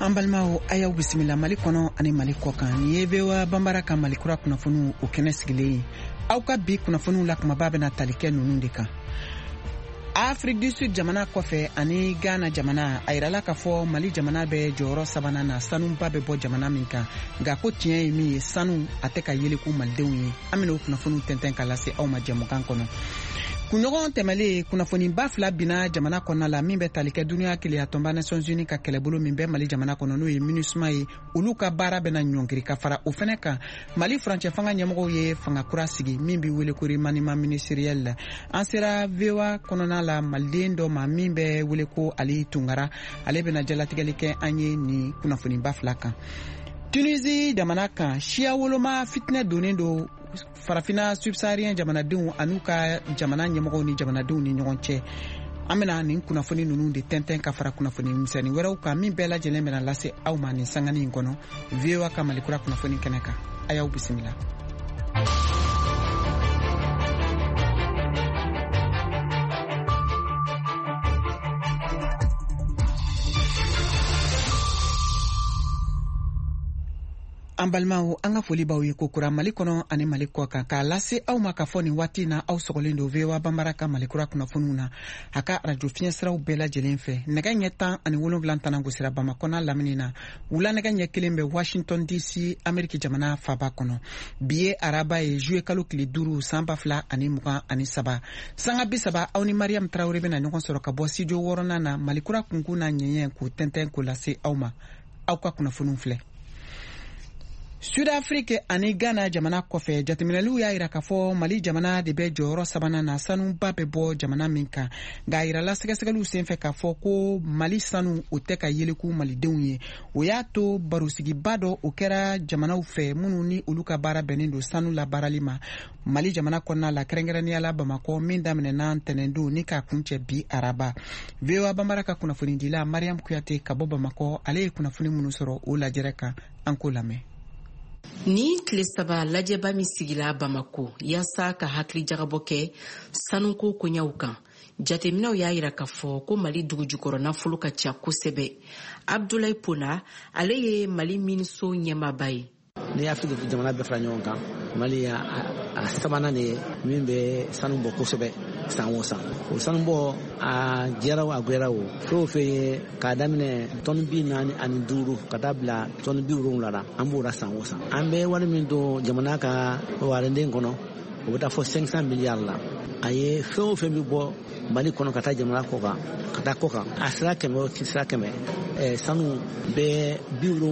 Ambalmao ayaw bisimila Mali kono ani Mali kokan ni yebewa bambara ka Mali kura kunafonu o kɛnɛ sigilen aw ka bi kunafonu la kumaba bɛna tali kɛ nunu de kan. Afrique du Sud jamana kɔfɛ ani Ghana jamana a yirala ka fɔ Mali jamana bɛ jɔyɔrɔ sabanan na sanuba bɛ bɔ jamana min kan nka ko tiɲɛ ye min ye sanu a tɛ ka yeleku malidenw ye an bɛna o kunafonu tɛntɛn ka lase aw ma jɛmukan kɔnɔ. Kunɲɔgɔn tɛmɛlen kunnafoniba fila binna jamana kɔnɔ la min bɛ tali kɛ duniya keleya tɔnba Nations Unies ka kɛlɛbolo min bɛ Mali jamana kɔnɔ n'o ye MINUSMA ye olu ka baara bɛna ɲɔngiri ka fara o fɛnɛ kan Mali furancɛ fanga ɲɛmɔgɔw ye fanga kura sigi min bɛ wele ko remaniement ministériel la. An sera VOA kɔnɔna la maliden dɔ ma min bɛ wele ko Ali Tunkara ale bɛna jalatigɛli kɛ an ye ni kunnafoniba fila kan. Tunisie jamana kan siya woloma fitinɛ donnen do farafina subsaharien jamanadenw an'u ka jamana ɲɛmɔgɔw ni jamanadenw ni ɲɔgɔn cɛ. An bɛna nin kunnafoni ninnu de tɛntɛn ka fara kunnafoni misɛnnin wɛrɛw kan min bɛɛ lajɛlen bɛna lase aw ma nin sangani in kɔnɔ VOA ka Malikura kunnafoni kɛnɛ kan. A y'aw bisimila. An balimaw an ka foli b'aw ye ko kura Mali kɔnɔ ani Mali kɔ kan k'a lase aw ma ka fɔ nin waati na aw sɔgɔlen do VOA bambara ka Malikura kunnafoniw na a ka radio fiɲɛ siraw bɛɛ lajɛlen fɛ nɛgɛ ɲɛ 17 tana gosira Bamakɔ n'a lamini na wula nɛgɛ ɲɛ 1 bɛ Washington DC Ameriki jamana faba kɔnɔ bi ye araba ye juillet kalo tile 5 san 2023 sanga 30 aw ni Mariam Traoré bɛna ɲɔgɔn sɔrɔ ka bɔ studio 6nan na Malikura kunkun na ɲɛɲɛ k'o tɛntɛn k'o lase aw ma aw ka kunnafoniw filɛ. Sud-Afrique ani Ghana jamana kɔfɛ jateminɛliw y'a yira k'a fɔ Mali jamana de bɛ jɔyɔrɔ sabanan na sanuba bɛ bɔ jamana min kan nka a yirala sɛgɛsɛgɛliw senfɛ k'a fɔ ko Mali sanu o tɛ ka yeleku malidenw ye o y'a to barosigiba dɔ o kɛra jamanaw fɛ minnu ni olu ka baara bɛnnen don sanu labaarali ma Mali jamana kɔnɔna la kɛrɛnkɛrɛnnenya la Bamakɔ min daminɛna ntɛnɛndon ni k'a kuncɛ bi araba. VOA bambara ka kunnafonidila Mariam Kuyate ka bɔ Bamakɔ ale ye kunnafoni minnu sɔrɔ o lajɛrɛ kan an k'o lamɛn. Ni tile saba lajɛba min sigila Bamako yaasa ka hakili jagabɔ kɛ sanuko koɲaw kan jateminɛw y'a yira k'a fɔ ko Mali dugujukɔrɔ nafolo ka ca kosɛbɛ. Abdoulaye Pona ale ye Mali miniso ɲɛmaaba ye. Ni Afrique jamana bɛɛ fara ɲɔgɔn kan Mali a sabanan de min bɛ sanu bɔ kosɛbɛ san o san o sanu bɔ a jɛra o a gwɛra o fɛn o fɛn ye k'a daminɛ tɔni 45 ka taa bila tɔni 70 la an b'o la san o san an bɛ wari min don jamana ka warenden kɔnɔ o bɛ taa fɔ 500 miliyari la a ye fɛn o fɛn bɛ bɔ Mali kɔnɔ ka taa jamana kɔ kan ka taa kɔ kan a sira 100 o sira 100 sanu bɛɛ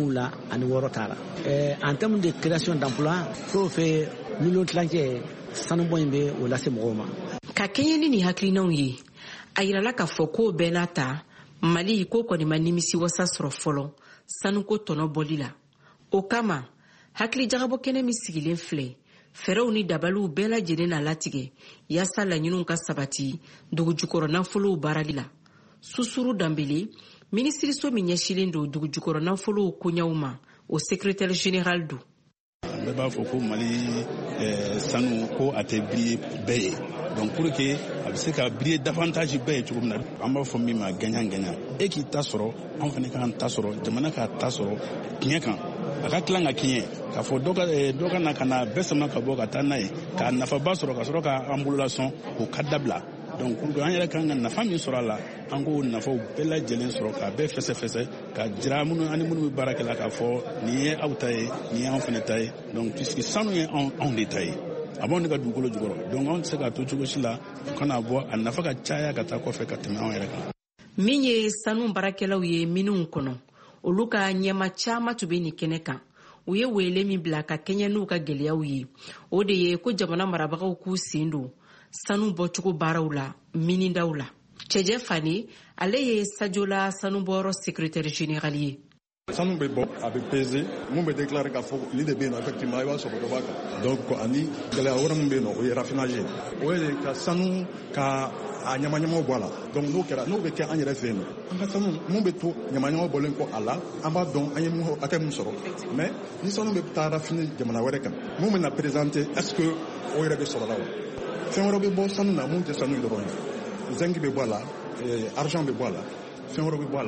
76 t'a la en termes de création d'emploi fɛn o fɛn million tilancɛ sanubɔ in bɛ o lase mɔgɔw ma. Ka kɛɲɛ ni nin hakilinaw ye a yirala k'a fɔ ko bɛɛ n'a ta Mali ko kɔni ma nimisi wasa sɔrɔ fɔlɔ sanuko tɔnɔ bɔli la o kama hakili jagabɔ kɛnɛ min sigilen filɛ fɛrɛw ni dabaliw bɛɛ lajɛlen na latigɛ yaasa laɲiniw ka sabati dugujukɔrɔ nafolow baarali la. Susuru Dambele minisiriso min ɲɛsilen don dugujukɔrɔ nafolow koɲaw ma o secrétaire général do. Bɛɛ b'a fɔ ko Mali sanu ko a tɛ briller bɛɛ ye donc pour que a bɛ se ka briller davantage bɛɛ ye cogo min na an b'a fɔ min ma gagnant e k'i ta sɔrɔ an fana k'an ta sɔrɔ jamana k'a ta sɔrɔ tiɲɛ kan a ka tilan ka tiɲɛ k'a fɔ dɔ ka na ka na bɛɛ sama ka bɔ ka taa n'a ye k'a nafaba sɔrɔ ka sɔrɔ k'an bolola sɔn o ka dabila donc pour que an yɛrɛ kan ka nafa min sɔrɔ a la an k'o nafaw bɛɛ lajɛlen sɔrɔ k'a bɛɛ fɛsɛfɛsɛ ka jira ani minnu bɛ baara kɛ la k'a fɔ nin ye aw ta ye nin ye anw fana ta ye donc puisque sanu ye anw de ta ye a b'anw de ka dugukolo jukɔrɔ donc anw tɛ se k'a to cogo si la u kana bɔ a nafa ka caya ka taa kɔfɛ ka tɛmɛ anw yɛrɛ kan. Min ye sanu baarakɛlaw ye minnu kɔnɔ olu ka ɲɛma caman tun bɛ nin kɛnɛ kan u ye wele min bila ka kɛɲɛ n'u ka gɛlɛyaw ye o de ye ko jamana marabagaw k'u sen don sanu bɔcogo baaraw la minindaw la. Cɛjɛ Fane ale ye Sajola sanubɔyɔrɔ secrétaire général ye. Sanu bɛ bɔ a bɛ peser mun bɛ déclarer k'a fɔ ni de bɛ yen nɔ effectivement i b'a sɔrɔ dɔ b'a kan donc ani gɛlɛya wɛrɛ min bɛ yen nɔ o ye raffinage o ye ka sanu ka a ɲamaɲamaw bɔ a la donc n'o bɛ kɛ an yɛrɛ fɛ yen nɔ an ka sanu mun bɛ to ɲamaɲamaw bɔlen kɔ a la an b'a dɔn an ye hakɛ min sɔrɔ mais ni sanu bɛ taa raffiner jamana wɛrɛ kan mun bɛ na présenter est-ce que o yɛrɛ bɛ sɔrɔ la wa fɛn wɛrɛ bɛ bɔ sanu na mun tɛ sanu dɔrɔn ye zinc bɛ bɔ a la argent bɛ bɔ a la fɛn wɛrɛ bɛ bɔ a la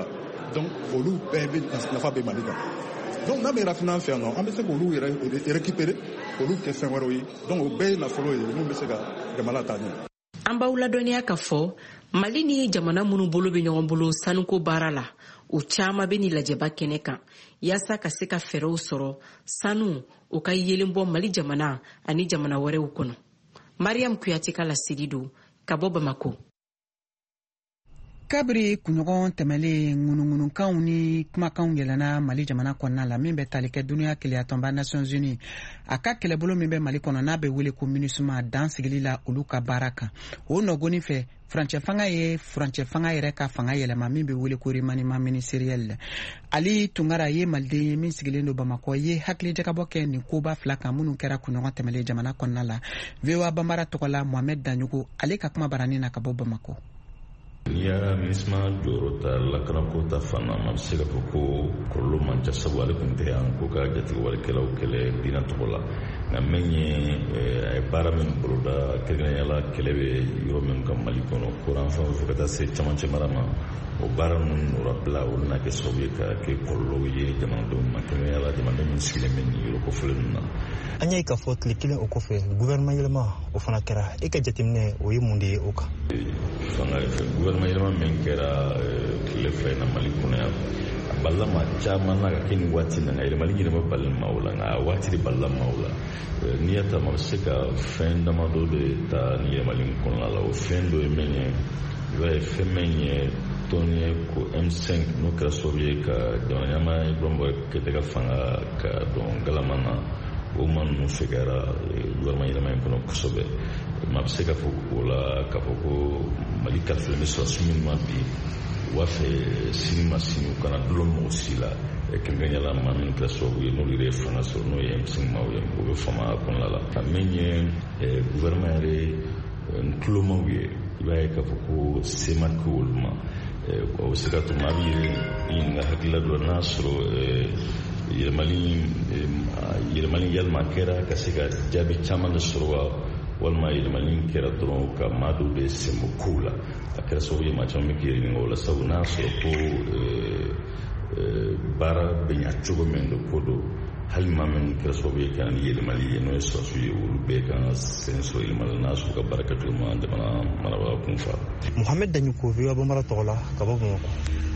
donc olu bɛɛ bɛ nafa bɛ Mali kan donc n'a bɛ rafinage fɛ yan nɔ an bɛ se k'olu yɛrɛ récupérer olu kɛ fɛn wɛrɛw ye donc o bɛɛ ye nafolo ye mun bɛ se ka jamana taa ɲɛ. An b'aw ladɔnniya ka fɔ Mali ni jamana minnu bolo bɛ ɲɔgɔn bolo sanuko baara la u caman bɛ ni lajɛba kɛnɛ kan yaasa ka se ka fɛɛrɛw sɔrɔ sanu o ka yelen bɔ Mali jamana ani jamana wɛrɛw kɔnɔ. Mariam Kuyate ka laseli don ka bɔ Bamako. Kabiri kunɲɔgɔn tɛmɛlen ŋunuŋunukanw ni kumakanw yɛlɛnna Mali jamana kɔnɔna la min bɛ tali kɛ duniya keleya tɔnba Nations Unies a ka kɛlɛbolo min bɛ Mali kɔnɔ n'a bɛ wele ko MINUSMA dan sigili la olu ka baara kan. O nɔgɔni fɛ furancɛ fanga ye furancɛ fanga yɛrɛ ka fanga yɛlɛma min bɛ wele ko remaniement ministériel. Ali Tunkara ye Maliden ye min sigilen don Bamakɔ ye hakili jagabɔ kɛ nin koba fila kan minnu kɛra kunɲɔgɔn tɛmɛlen jamana kɔnɔna la. VOA Bambara tɔgɔla Mohamed Danyogo ale ka kuma barani na ka bɔ Bamakɔ. N'i y'a MINUSMA jɔyɔrɔ ta lakanako ta fan na a bɛ se ka fɔ ko kɔlɔlɔ man ca sabu ale tun tɛ yan ko ka jatigɛwalikɛlaw kɛlɛ diinɛ tɔgɔ la nka min ye a ye baara min boloda kɛrɛnkɛrɛnnenya kɛlɛ bɛ yɔrɔ min ka Mali kɔnɔ kɔrɔnfɛn fɛ ka taa se camancɛ mara ma o baara ninnu nɔrabila olu na kɛ sababu ye ka kɛ kɔlɔlɔw ye jamanadenw ma kɛrɛnkɛrɛnnenya jamanaden minnu sigilen bɛ nin yɔrɔ kɔfɛlen ninnu na. An y'a ye k'a fɔ tile kelen o kɔfɛ gouvernement yɛlɛma o fana kɛra e ka jateminɛ o ye mun de ye o kan. Gouvernement yɛlɛma min kɛra tile fila in na Mali kɔnɔ yan a balila maa caman na ka kɛ nin waati na nka yɛlɛmali yɛlɛma balila maaw la nka waati de balila maaw la n'i y'a ta a bɛ se ka fɛn damadɔ de ta nin yɛlɛmali kɔnɔna la o fɛn dɔ ye min ye i b'a ye fɛn min ye tɔn ye ko M5 n'o kɛra sababu ye ka jamana ɲɛmaa Ibrahima Keyita ka fanga ka dɔn galama na o ma ninnu fɛkɛra gouvernement yɛlɛma in kɔnɔ kosɛbɛ maa bɛ se ka fɔ o la k'a fɔ ko Mali kalifilen bɛ sɔrɔsi minnu ma bi u b'a fɛ sini ma sini u kana dulon mɔgɔ si la kɛrɛnkɛrɛnnenya maa min kɛra sababu ye n'olu yɛrɛ ye fanga sɔrɔ n'o ye M5 maaw ye o bɛ fama kɔnɔna la ka min ye gouvernement yɛrɛ ntulomaw ye i b'a ye k'a fɔ ko se ma kɛ olu ma o bɛ se ka to maa bɛ ɲininka hakilila dɔ n'a sɔrɔ yɛlɛmali yalima kɛra ka se ka jaabi caman de sɔrɔ wa walima yɛlɛmali kɛra dɔrɔn ka maa dɔw de sen bɔ kow la a kɛra sababu ye maa caman bɛ k'i ɲininka o la sabu n'a sɔrɔ ko baara bɛ ɲa cogo min don ko don hali maa min kɛra sababu ye ka ni yɛlɛmali ye n'o ye sɔrɔsiw ye olu bɛɛ kan ka sen sɔrɔ yɛlɛmali n'a sɔrɔ ka baara kɛcogo ma jamana marabaga kun fa. Mohamed Danyogo VOA Bambara tɔgɔ la ka bɔ Bamakɔ.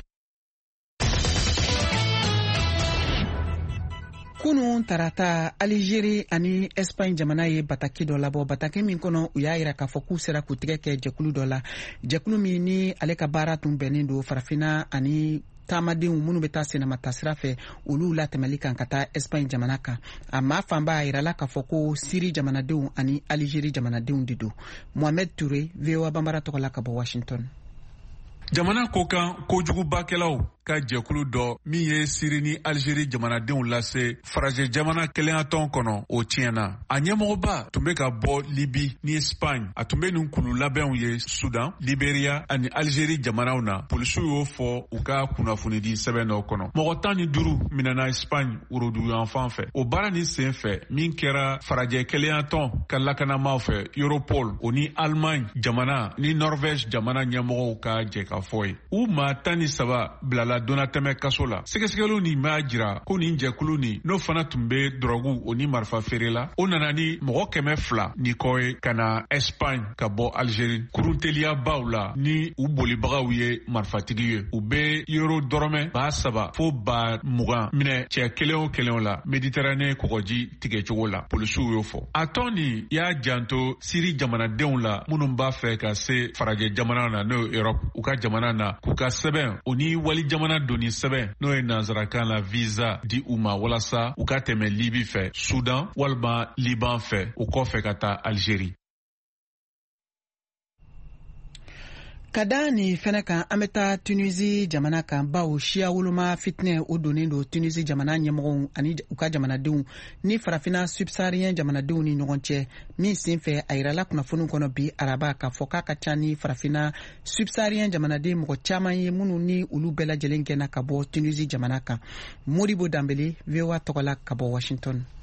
Kunun tarata Algérie ani Espagne jamana ye bataki dɔ labɔ bataki min kɔnɔ u y'a yira k'a fɔ k'u sera k'u tigɛ kɛ jɛkulu dɔ la jɛkulu min ni ale ka baara tun bɛnnen don farafina ani taamadenw minnu bɛ taa senamata sira fɛ olu la tɛmɛli kan ka taa Espagne jamana kan a maa fanba a yirala k'a fɔ ko Syrie jamanadenw ani Algérie jamanadenw de don. Mohamed Touré VOA Bambara tɔgɔ la ka bɔ Washington. Jamana ko kan kojugubakɛlaw ka jɛkulu dɔ min ye Syrie ni Algérie jamanadenw lase farajɛ jamana kelenya tɔn kɔnɔ o tiɲɛna a ɲɛmɔgɔba tun bɛ ka bɔ Libi ni Espagne a tun bɛ nin kulu labɛnw ye Sudan, Liberia ani Algérie jamanaw na polisiw y'o fɔ u ka kunnafonidi sɛbɛn dɔ kɔnɔ mɔgɔ 15 minɛna Espagne woroduyan fan fɛ o baara ni sen fɛ min kɛra farajɛ kelenya tɔn ka lakanamaw fɛ Europol o ni Allemagne jamana ni Norvège jamana ɲɛmɔgɔw ka jɛ ka fɔ ye u maa 13 bilala donna tɛmɛ kaso la sɛgɛsɛgɛliw nin b'a jira ko nin jɛkulu nin n'o fana tun bɛ dɔrɔgu o ni marifa feere la o nana ni mɔgɔ 200 ni kɔ ye ka na Espagne ka bɔ Algérie kurunteliyabaaw la ni u bolibagaw ye marifatigi ye u bɛ euro dɔrɔmɛ 3,000 fo 20,000 minɛ cɛ kelen o kelen la Méditerranée kɔgɔji tigɛcogo la polisiw y'o fɔ a tɔn nin y'a janto Syrie jamanadenw la minnu b'a fɛ ka se farajɛ jamana na n'o ye Europe u ka jamana na k'u ka sɛbɛn o ni wali jamana doni sɛbɛn n'o ye nanzarakan la visa di u ma walasa u ka tɛmɛ Libi fɛ Sudan walima Liban fɛ u kɔfɛ ka taa Algérie. Ka da ni fɛnɛ kan an bɛ taa Tunisie jamana kan bawo siya woloma fitinɛ o donnen don Tunisie jamana ɲɛmɔgɔw ani u ka jamanadenw ni farafina subsaharien jamanadenw ni ɲɔgɔn cɛ min sen fɛ a yirala kunnafoniw kɔnɔ bi araba k'a fɔ k'a ka ca ni farafina subsaharien jamanaden mɔgɔ caman ye minnu ni olu bɛɛ lajɛlen gɛnna ka bɔ Tunisie jamana kan. Modibo Dambele VOA tɔgɔ la ka bɔ Washington.